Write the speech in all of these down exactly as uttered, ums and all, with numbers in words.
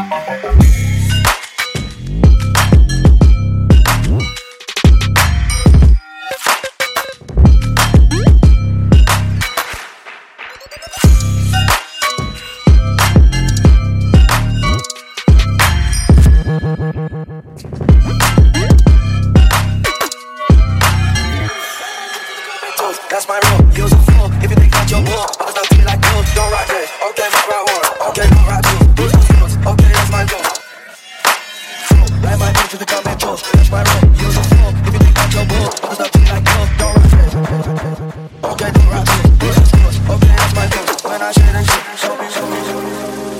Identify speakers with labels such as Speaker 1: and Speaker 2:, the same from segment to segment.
Speaker 1: That's my rule, use a fool if you think that you're bull. I'll stop to me like you, don't rock this. Okay, my rock one, okay, my rock two. Use those skills, okay, that's my goal. Light my bitch with the comment tools. That's my rule, use a fool if you think that you're bull. I'll stop to me like you, don't rock this. Okay, don't rock this. Use those skills, okay, that's my goal. When I shit and shit, show me, show me, show me.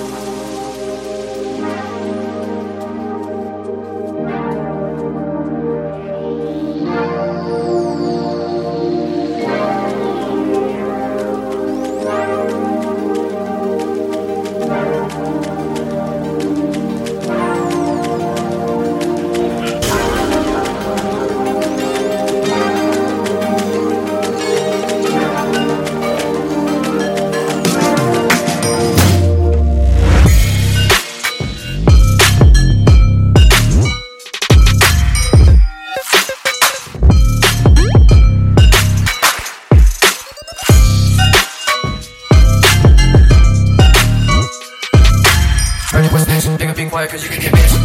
Speaker 1: Cause you can get missed.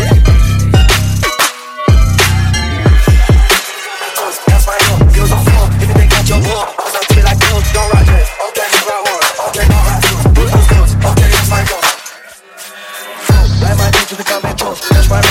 Speaker 1: That's my rule, use a fool if you think that you're bull. I'll stop to me like you, don't rock this. Okay, my rock one, okay, my rock two. Use those skills, okay, that's my goal. Light my bitch with the comment tools. That's my